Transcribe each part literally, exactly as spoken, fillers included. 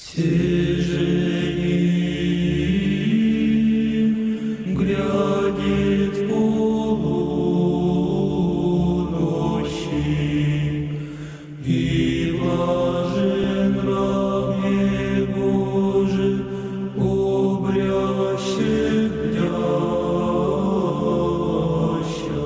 Свежеет, глядит в полуночи, и блажен рабе Божий, обрящет бдяща.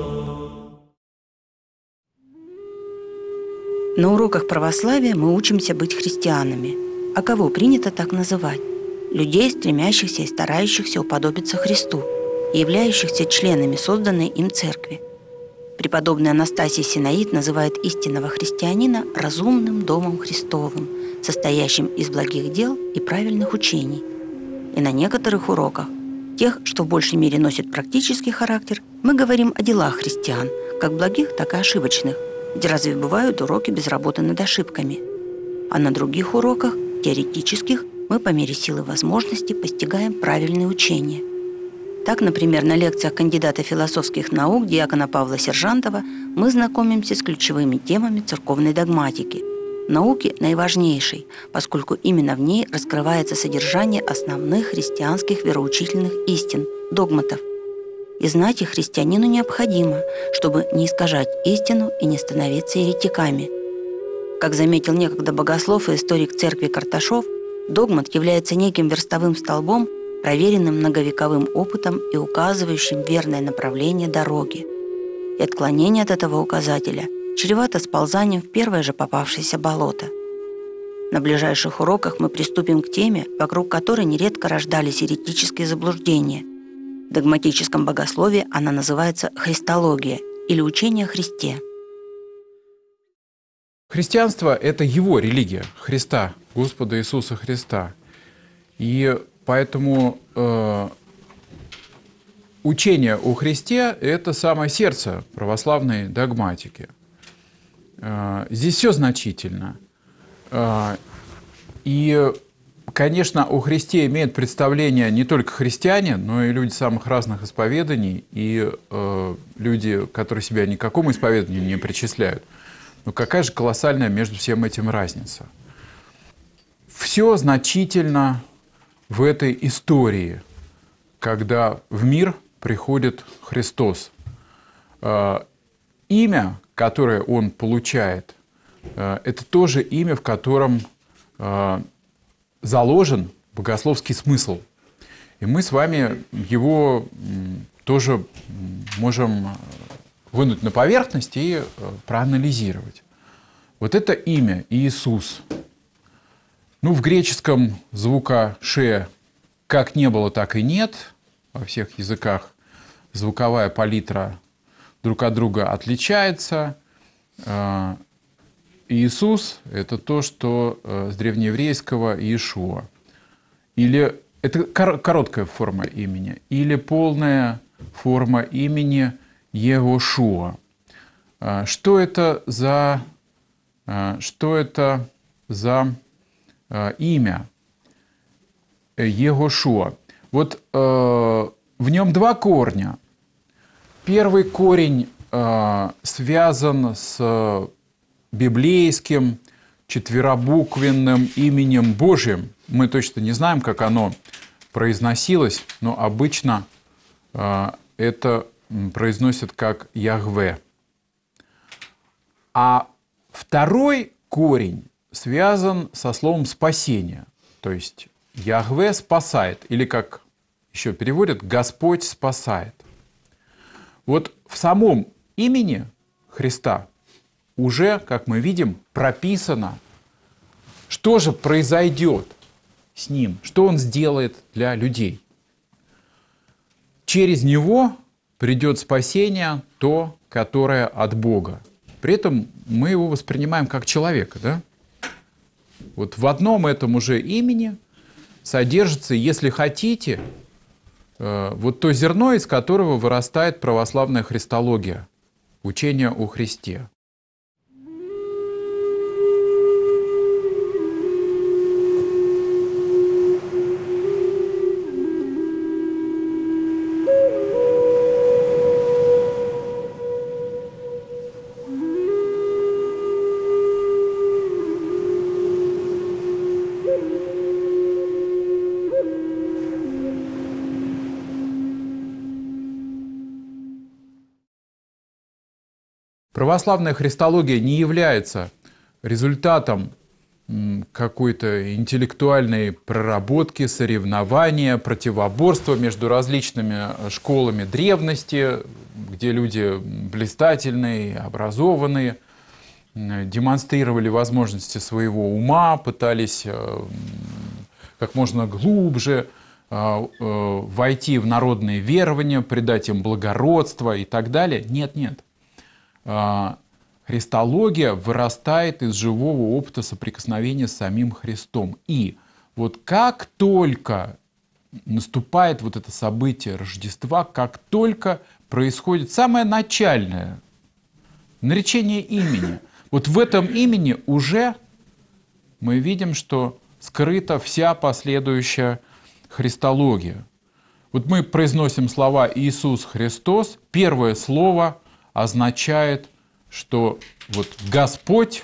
На уроках православия мы учимся быть христианами. А кого принято так называть? Людей, стремящихся и старающихся уподобиться Христу и являющихся членами созданной им церкви. Преподобный Анастасий Синаид называет истинного христианина разумным домом Христовым, состоящим из благих дел и правильных учений. И на некоторых уроках, тех, что в большей мере носят практический характер, мы говорим о делах христиан, как благих, так и ошибочных, где разве бывают уроки без работы над ошибками. А на других уроках, теоретических, мы по мере силы возможности постигаем правильные учения. Так, например, на лекциях кандидата философских наук диакона Павла Сержантова мы знакомимся с ключевыми темами церковной догматики, науки наиважнейшей, поскольку именно в ней раскрывается содержание основных христианских вероучительных истин, догматов. И знать их христианину необходимо, чтобы не искажать истину и не становиться еретиками. Как заметил некогда богослов и историк церкви Карташов, догмат является неким верстовым столбом, проверенным многовековым опытом и указывающим верное направление дороги. И отклонение от этого указателя чревато сползанием в первое же попавшееся болото. На ближайших уроках мы приступим к теме, вокруг которой нередко рождались еретические заблуждения. В догматическом богословии она называется христология или учение о Христе. Христианство – это его религия, Христа, Господа Иисуса Христа. И поэтому э, учение о Христе – это самое сердце православной догматики. Э, здесь все значительно. Э, и, конечно, о Христе имеют представление не только христиане, но и люди самых разных исповеданий, и э, люди, которые себя ни к какому исповеданию не причисляют. Но какая же колоссальная между всем этим разница? Все значительно в этой истории, когда в мир приходит Христос. Имя, которое Он получает, это тоже имя, в котором заложен богословский смысл. И мы с вами его тоже можем вынуть на поверхность и проанализировать. Вот это имя Иисус. Ну, в греческом звука «ше» как не было, так и нет. Во всех языках звуковая палитра друг от друга отличается. Иисус – это то, что с древнееврейского Иешуа. Или это короткая форма имени, или полная форма имени Егошуа. Что это за, что это за имя Егошуа? Вот в нем два корня. Первый корень связан с библейским четверобуквенным именем Божьим. Мы точно не знаем, как оно произносилось, но обычно это произносят как Яхве. А второй корень связан со словом «спасение». То есть Яхве спасает, или как еще переводят, Господь спасает. Вот в самом имени Христа уже, как мы видим, прописано, что же произойдет с Ним, что Он сделает для людей. Через Него придет спасение, то, которое от Бога. При этом мы его воспринимаем как человека. Да? Вот в одном этом уже имени содержится, если хотите, вот то зерно, из которого вырастает православная христология, учение о Христе. Православная христология не является результатом какой-то интеллектуальной проработки, соревнования, противоборства между различными школами древности, где люди блистательные, образованные, демонстрировали возможности своего ума, пытались как можно глубже войти в народные верования, придать им благородство и так далее. Нет, нет. Христология вырастает из живого опыта соприкосновения с самим Христом. И вот как только наступает вот это событие Рождества, как только происходит самое начальное наречение имени, вот в этом имени уже мы видим, что скрыта вся последующая христология. Вот мы произносим слова «Иисус Христос», первое слово означает, что вот Господь,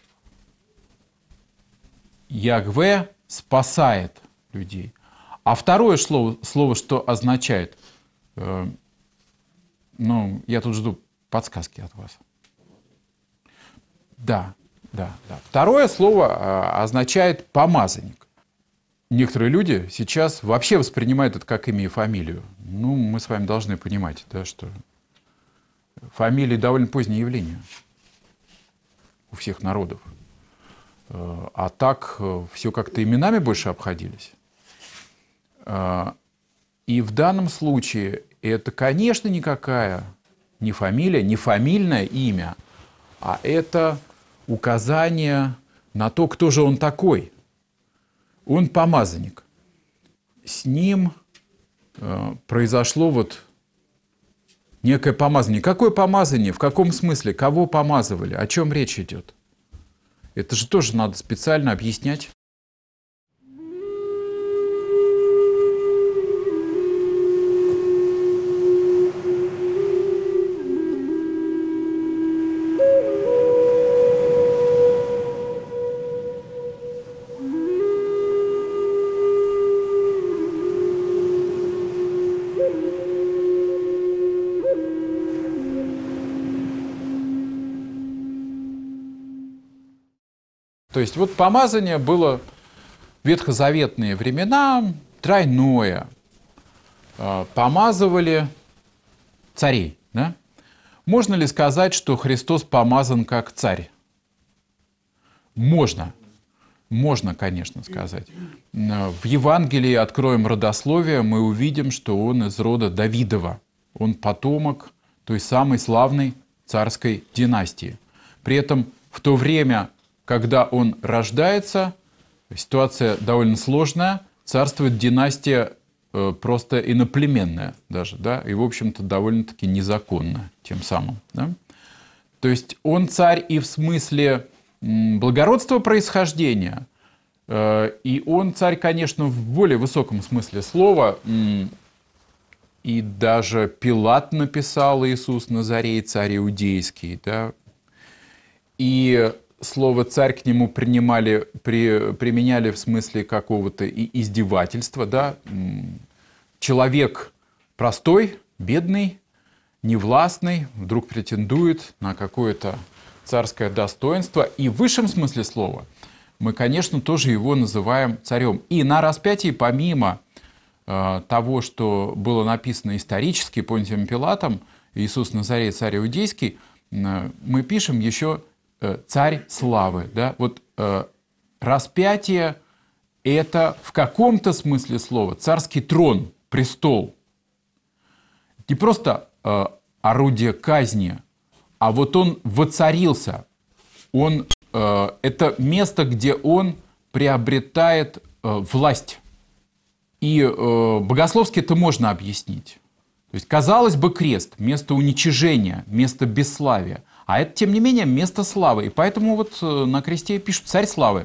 Ягве, спасает людей. А второе слово, слово что означает? Э, ну, я тут жду подсказки от вас. Да, да, да. Второе слово э, означает «помазанник». Некоторые люди сейчас вообще воспринимают это как имя и фамилию. Ну, мы с вами должны понимать, да, что фамилии довольно позднее явление у всех народов. А так все как-то именами больше обходились. И в данном случае это, конечно, никакая не фамилия, не фамильное имя, а это указание на то, кто же он такой. Он помазанник. С ним произошло вот некое помазание. Какое помазание? В каком смысле? Кого помазывали? О чем речь идет? Это же тоже надо специально объяснять. То есть вот помазание было в ветхозаветные времена тройное. Помазывали царей. Да? Можно ли сказать, что Христос помазан как царь? Можно. Можно, конечно, сказать. В Евангелии откроем родословие, мы увидим, что он из рода Давидова. Он потомок той самой славной царской династии. При этом в то время, когда он рождается, ситуация довольно сложная, царствует династия э, просто иноплеменная даже, да, и, в общем-то, довольно-таки незаконная тем самым. Да? То есть он царь и в смысле м, благородства происхождения, э, и он царь, конечно, в более высоком смысле слова, м, и даже Пилат написал «Иисус Назарей, царь иудейский», да, и слово «царь» к нему принимали, при, применяли в смысле какого-то и издевательства. Да? Человек простой, бедный, невластный, вдруг претендует на какое-то царское достоинство. И в высшем смысле слова мы, конечно, тоже его называем царем. И на распятии, помимо э, того, что было написано исторически Понтием Пилатом, «Иисус Назарей, царь иудейский», э, мы пишем еще царь славы. Да? Вот э, распятие – это в каком-то смысле слова царский трон, престол. Не просто э, орудие казни, а вот он воцарился. Он, э, это место, где он приобретает э, власть. И э, богословски это можно объяснить. То есть, казалось бы, крест – место уничижения, место бесславия. А это, тем не менее, место славы. И поэтому вот на кресте пишут «Царь славы».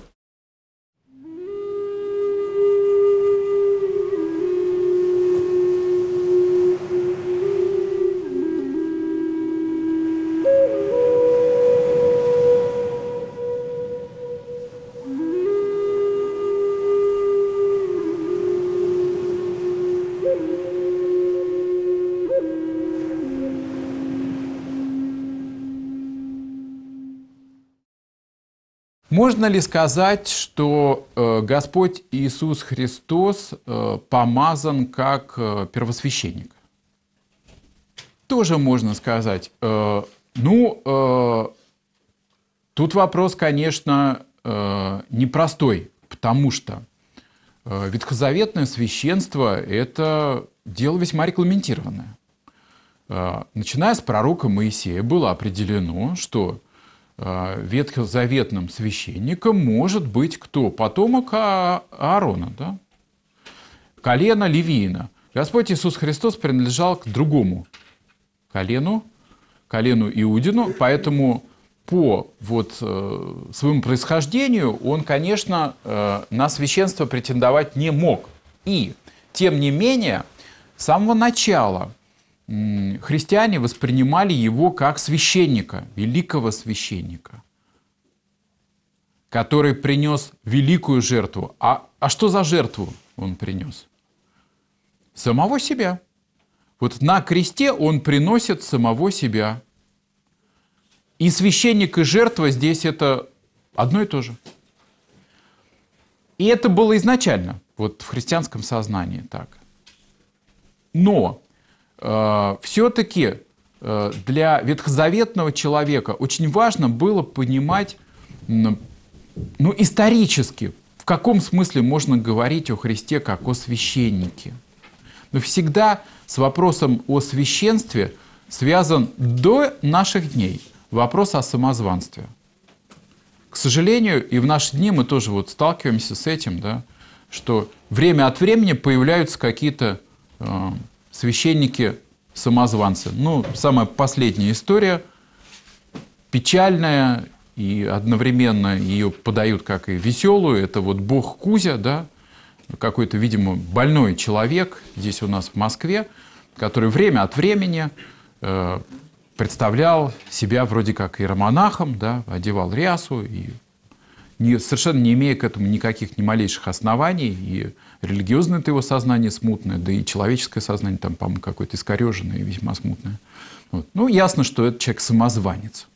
Можно ли сказать, что э, Господь Иисус Христос э, помазан как э, первосвященник? Тоже можно сказать. Э, ну, э, тут вопрос, конечно, э, непростой, потому что э, ветхозаветное священство – это дело весьма регламентированное. Э, начиная с пророка Моисея было определено, что ветхозаветным священником может быть кто? Потомок Аарона, да? Колено Левиина. Господь Иисус Христос принадлежал к другому колену, колену Иудину, поэтому по вот, своему происхождению он, конечно, на священство претендовать не мог. И, тем не менее, с самого начала христиане воспринимали его как священника, великого священника, который принес великую жертву. А, а что за жертву он принес? Самого себя. Вот на кресте он приносит самого себя. И священник, и жертва здесь это одно и то же. И это было изначально, вот в христианском сознании так. Но все-таки для ветхозаветного человека очень важно было понимать, ну, исторически, в каком смысле можно говорить о Христе как о священнике. Но всегда с вопросом о священстве связан до наших дней вопрос о самозванстве. К сожалению, и в наши дни мы тоже вот сталкиваемся с этим, да, что время от времени появляются какие-то э, священники-самозванцы. Ну, самая последняя история, печальная, и одновременно ее подают как и веселую. Это вот бог Кузя, да, какой-то, видимо, больной человек здесь у нас в Москве, который время от времени э, представлял себя вроде как иеромонахом, да, одевал рясу, и не, совершенно не имея к этому никаких ни малейших оснований, и религиозное-то его сознание смутное, да и человеческое сознание там, по-моему, какое-то искореженное и весьма смутное. Вот. Ну, ясно, что этот человек самозванец.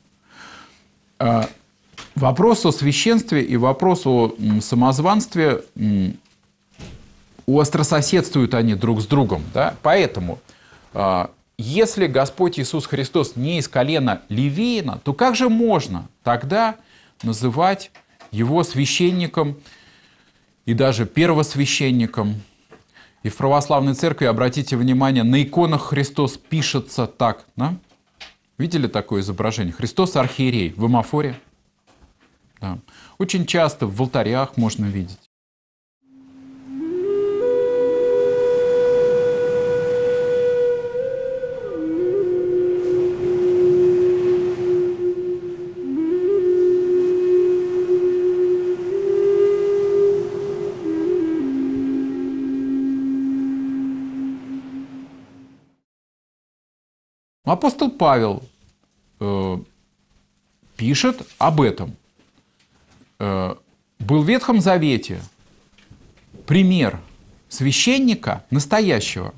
А вопрос о священстве и вопрос о самозванстве острососедствуют они друг с другом. Да? Поэтому, если Господь Иисус Христос не из колена Левиина, то как же можно тогда называть его священником и даже первосвященником? И в православной церкви, обратите внимание, на иконах Христос пишется так. Да? Видели такое изображение? Христос архиерей в амафоре. Да. Очень часто в алтарях можно видеть. Апостол Павел э, пишет об этом. Э, был в Ветхом Завете пример священника настоящего,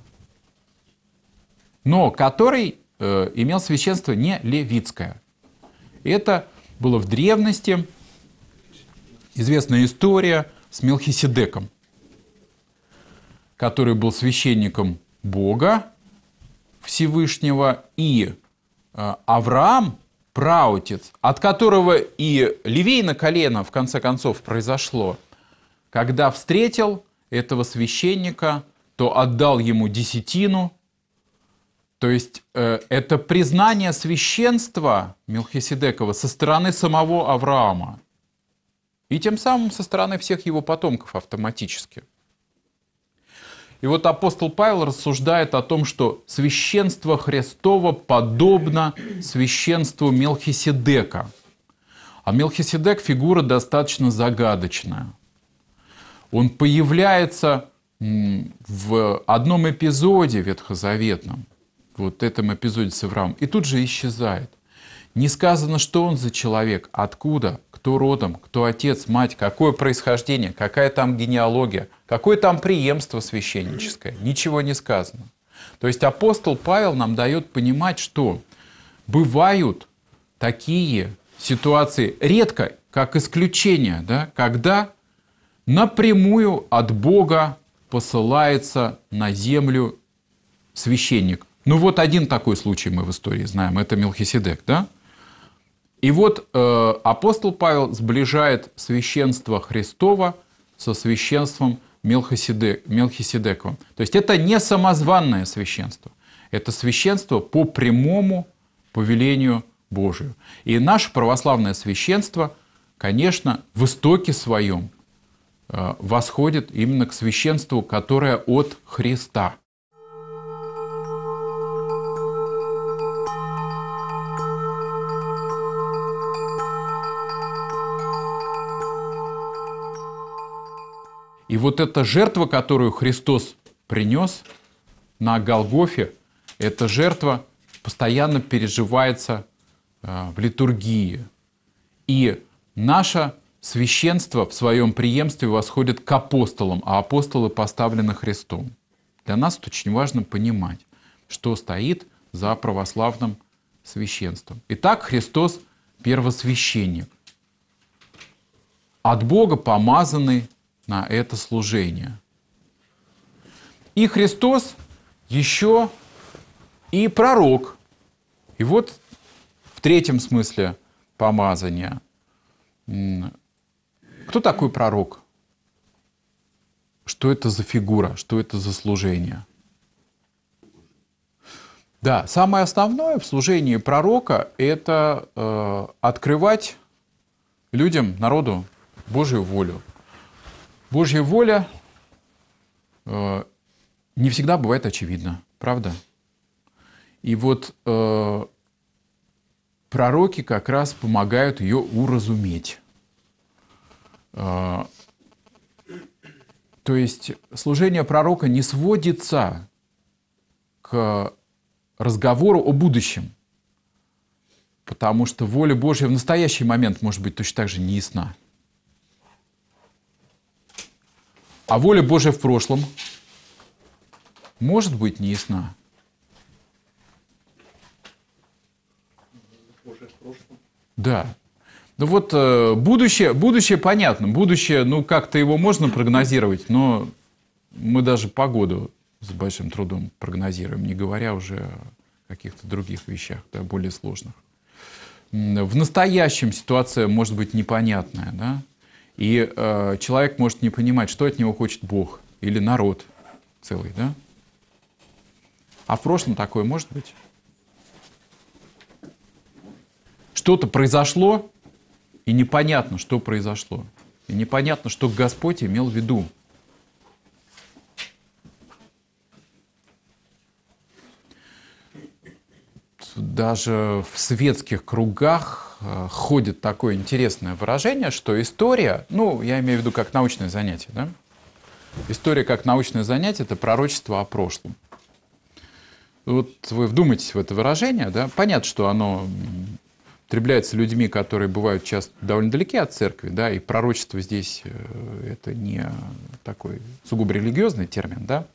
но который э, имел священство не левитское. Это было в древности известная история с Мелхиседеком, который был священником Бога Всевышнего, и Авраам, праотец, от которого и Левийно колено в конце концов произошло, когда встретил этого священника, то отдал ему десятину. То есть э, это признание священства Мелхиседекова со стороны самого Авраама и тем самым со стороны всех его потомков автоматически. И вот апостол Павел рассуждает о том, что священство Христово подобно священству Мелхиседека. А Мелхиседек – фигура достаточно загадочная. Он появляется в одном эпизоде ветхозаветном, вот этом эпизоде с Авраамом, и тут же исчезает. Не сказано, что он за человек, откуда, кто родом, кто отец, мать, какое происхождение, какая там генеалогия, какое там преемство священническое. Ничего не сказано. То есть апостол Павел нам дает понимать, что бывают такие ситуации, редко, как исключение, да, когда напрямую от Бога посылается на землю священник. Ну вот один такой случай мы в истории знаем, это Мелхиседек, да? И вот э, апостол Павел сближает священство Христово со священством Мелхиседек, Мелхиседековым. То есть это не самозванное священство, это священство по прямому повелению Божию. И наше православное священство, конечно, в истоке своем э, восходит именно к священству, которое от Христа. И вот эта жертва, которую Христос принес на Голгофе, эта жертва постоянно переживается в литургии. И наше священство в своем преемстве восходит к апостолам, а апостолы поставлены Христом. Для нас это очень важно понимать, что стоит за православным священством. Итак, Христос первосвященник, от Бога помазанный на это служение. И Христос еще и пророк. И вот в третьем смысле помазания. Кто такой пророк? Что это за фигура? Что это за служение? Да, самое основное в служении пророка – это э, открывать людям, народу Божию волю. Божья воля э, не всегда бывает очевидна, правда? И вот э, пророки как раз помогают ее уразуметь. Э, то есть служение пророка не сводится к разговору о будущем, потому что воля Божья в настоящий момент может быть точно так же не ясна. А воля Божья в прошлом может быть не ясна. Да. Ну вот э, будущее, будущее понятно. Будущее, ну как-то его можно прогнозировать, но мы даже погоду с большим трудом прогнозируем, не говоря уже о каких-то других вещах, да, более сложных. В настоящем ситуация может быть непонятная, да? И э, человек может не понимать, что от него хочет Бог или народ целый, да? А в прошлом такое может быть? Что-то произошло, и непонятно, что произошло. И непонятно, что Господь имел в виду. Даже в светских кругах ходит такое интересное выражение, что история, ну, я имею в виду как научное занятие, да? История как научное занятие – это пророчество о прошлом. Вот вы вдумайтесь в это выражение, да? Понятно, что оно употребляется людьми, которые бывают часто довольно далеки от церкви, да, и пророчество здесь – это не такой сугубо религиозный термин, да?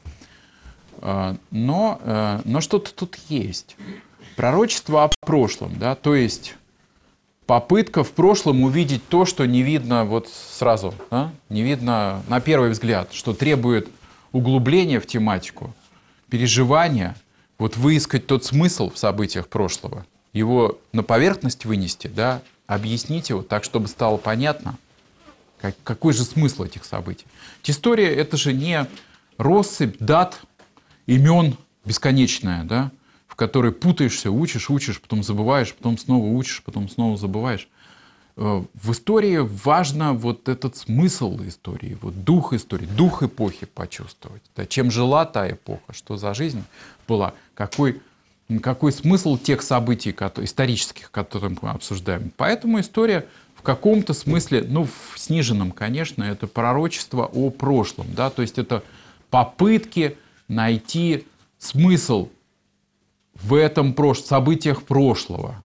Но, но что-то тут есть. Пророчество о прошлом, да, то есть попытка в прошлом увидеть то, что не видно вот сразу, да? Не видно на первый взгляд, что требует углубления в тематику, переживания, вот выискать тот смысл в событиях прошлого, его на поверхность вынести, да? Объяснить его так, чтобы стало понятно, как, какой же смысл этих событий. Ведь история – это же не россыпь дат, имен бесконечная, да? В которой путаешься, учишь, учишь, потом забываешь, потом снова учишь, потом снова забываешь. В истории важно вот этот смысл истории, вот дух истории, дух эпохи почувствовать. Да, чем жила та эпоха, что за жизнь была, какой, какой смысл тех событий которые, исторических, которые мы обсуждаем. Поэтому история в каком-то смысле, ну, в сниженном, конечно, это пророчество о прошлом. Да, то есть это попытки найти смысл в этом прош... событиях прошлого.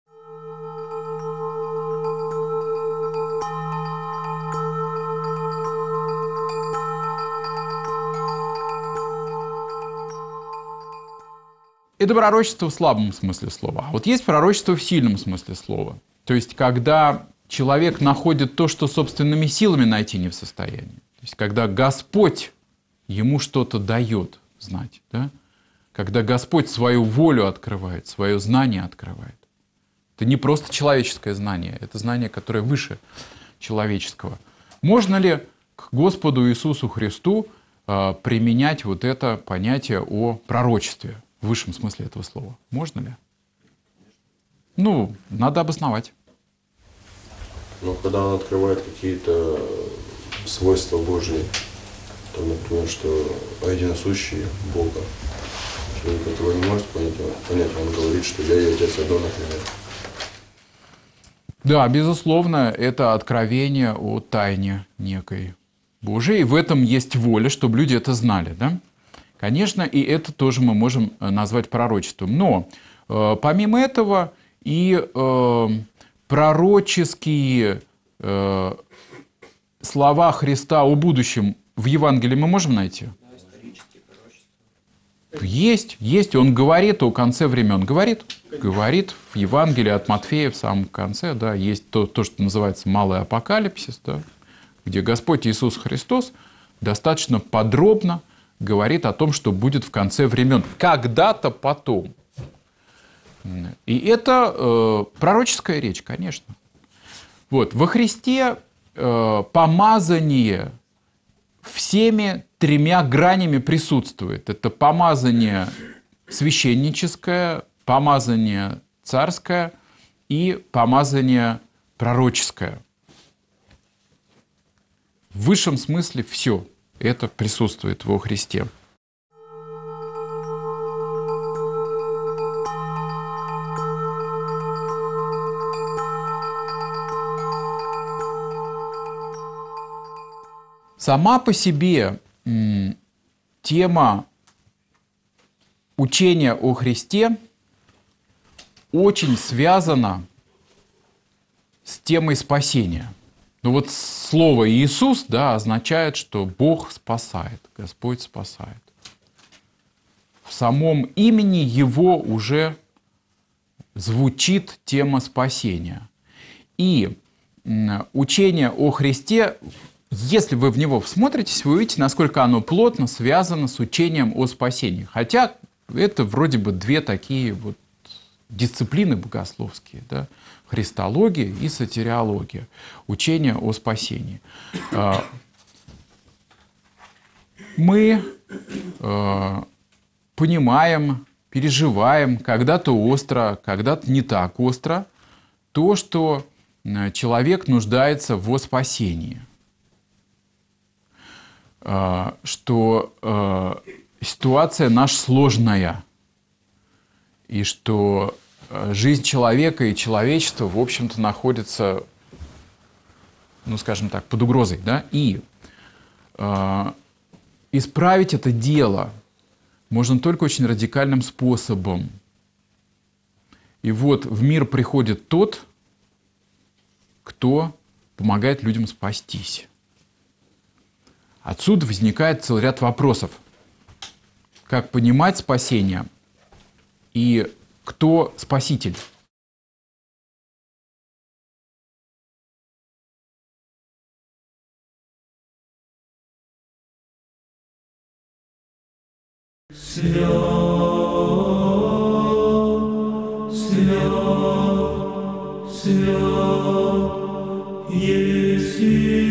Это пророчество в слабом смысле слова. А вот есть пророчество в сильном смысле слова. То есть, когда человек находит то, что собственными силами найти не в состоянии. То есть, когда Господь ему что-то дает знать, да? Когда Господь свою волю открывает, свое знание открывает. Это не просто человеческое знание, это знание, которое выше человеческого. Можно ли к Господу Иисусу Христу э, применять вот это понятие о пророчестве в высшем смысле этого слова? Можно ли? Ну, надо обосновать. Но когда он открывает какие-то свойства Божьи, то, например, что о единосущии Бога, человек этого не может понять, понять, он говорит, что я и Отец одно, например. Да, безусловно, это откровение о тайне некой Божией, и в этом есть воля, чтобы люди это знали, да? Конечно, и это тоже мы можем назвать пророчеством. Но э, помимо этого и э, пророческие э, слова Христа о будущем в Евангелии мы можем найти? Есть, есть. Он говорит о конце времен. Говорит, говорит в Евангелии от Матфея в самом конце, да, есть то, то, что называется малый апокалипсис, да, где Господь Иисус Христос достаточно подробно говорит о том, что будет в конце времен. Когда-то потом. И это э, пророческая речь, конечно. Вот. Во Христе э, помазание всеми тремя гранями присутствует. Это помазание священническое, помазание царское и помазание пророческое. В высшем смысле все это присутствует во Христе. Сама по себе м, тема учения о Христе очень связана с темой спасения. Ну вот слово «Иисус», да, означает, что Бог спасает, Господь спасает. В самом имени Его уже звучит тема спасения. И м, учение о Христе, если вы в него всмотритесь, вы увидите, насколько оно плотно связано с учением о спасении. Хотя это вроде бы две такие вот дисциплины богословские, да? Христология и сотириология, учение о спасении. Мы понимаем, переживаем когда-то остро, когда-то не так остро то, что человек нуждается во спасении. Что э, ситуация наша сложная, и что жизнь человека и человечества, в общем-то, находятся, ну, скажем так, под угрозой, да? И э, исправить это дело можно только очень радикальным способом. И вот в мир приходит тот, кто помогает людям спастись. Отсюда возникает целый ряд вопросов. Как понимать спасение и кто спаситель? Свят, свят, свят, еси